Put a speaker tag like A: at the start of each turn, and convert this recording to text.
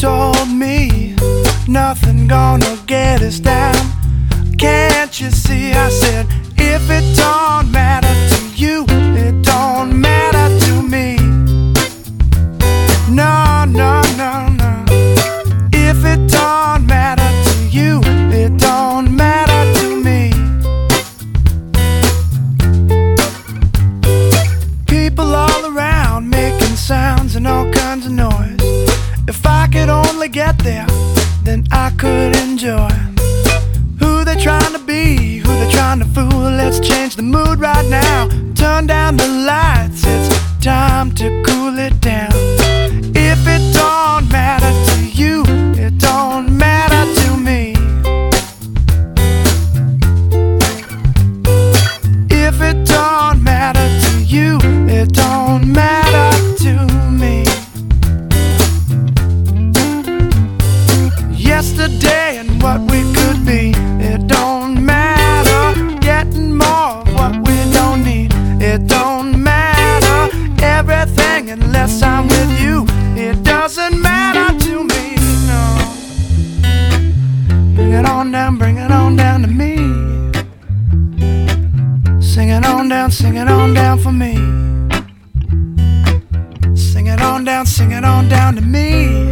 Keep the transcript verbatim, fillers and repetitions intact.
A: told me nothing gonna get us down. Can't you see? I said, if it don't matter to you, it don't matter to me. No, no, no, no. If it don't matter to you, it don't matter to me. People all around making sounds and all kinds of noise. If I could only get there, then I could enjoy. Who they trying to be, who they trying to fool. Let's change the mood right now. Turn down the lights, it's time to cool it down. If it don't matter to you, it don't matter to me. If it don't matter to you, it don't matter to me. Yesterday and what we could be, it don't matter. Getting more of what we don't need, it don't matter. Everything unless I'm with you, it doesn't matter to me, no. Bring it on down, bring it on down to me. Sing it on down, sing it on down for me. Sing it on down, sing it on down to me.